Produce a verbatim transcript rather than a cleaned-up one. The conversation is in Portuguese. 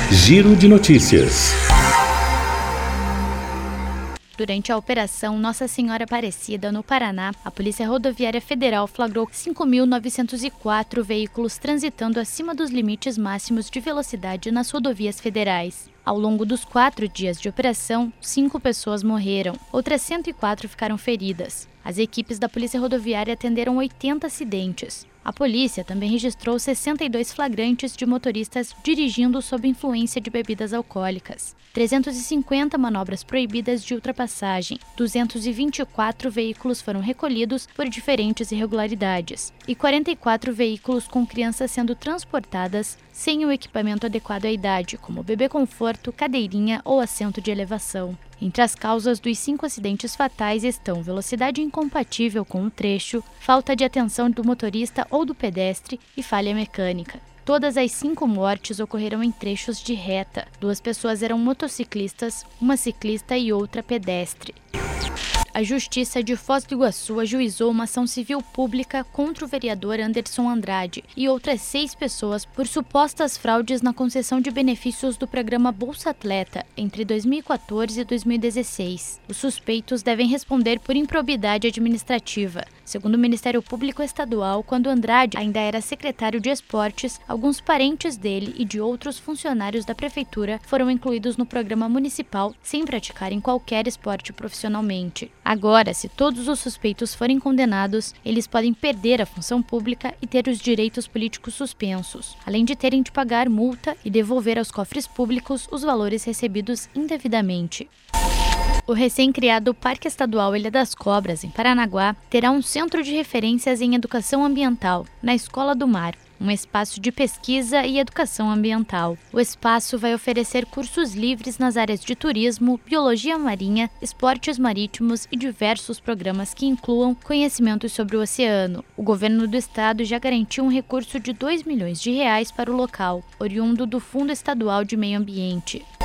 Giro de Notícias. Durante a Operação Nossa Senhora Aparecida, no Paraná, a Polícia Rodoviária Federal flagrou cinco mil novecentos e quatro veículos transitando acima dos limites máximos de velocidade nas rodovias federais. Ao longo dos quatro dias de operação, cinco pessoas morreram, outras cento e quatro ficaram feridas. As equipes da Polícia Rodoviária atenderam oitenta acidentes. A polícia também registrou sessenta e dois flagrantes de motoristas dirigindo sob influência de bebidas alcoólicas, trezentas e cinquenta manobras proibidas de ultrapassagem, duzentos e vinte e quatro veículos foram recolhidos por diferentes irregularidades e quarenta e quatro veículos com crianças sendo transportadas sem o equipamento adequado à idade, como bebê conforto, cadeirinha ou assento de elevação. Entre as causas dos cinco acidentes fatais estão velocidade incompatível com o trecho, falta de atenção do motorista ou do pedestre e falha mecânica. Todas as cinco mortes ocorreram em trechos de reta. Duas pessoas eram motociclistas, uma ciclista e outra pedestre. A Justiça de Foz do Iguaçu ajuizou uma ação civil pública contra o vereador Anderson Andrade e outras seis pessoas por supostas fraudes na concessão de benefícios do programa Bolsa Atleta entre dois mil e quatorze e dois mil e dezesseis. Os suspeitos devem responder por improbidade administrativa. Segundo o Ministério Público Estadual, quando Andrade ainda era secretário de Esportes, alguns parentes dele e de outros funcionários da prefeitura foram incluídos no programa municipal sem praticarem qualquer esporte profissionalmente. Agora, se todos os suspeitos forem condenados, eles podem perder a função pública e ter os direitos políticos suspensos, além de terem de pagar multa e devolver aos cofres públicos os valores recebidos indevidamente. O recém-criado Parque Estadual Ilha das Cobras, em Paranaguá, terá um centro de referências em educação ambiental, na Escola do Mar, um espaço de pesquisa e educação ambiental. O espaço vai oferecer cursos livres nas áreas de turismo, biologia marinha, esportes marítimos e diversos programas que incluam conhecimentos sobre o oceano. O governo do estado já garantiu um recurso de dois milhões de reais para o local, oriundo do Fundo Estadual de Meio Ambiente.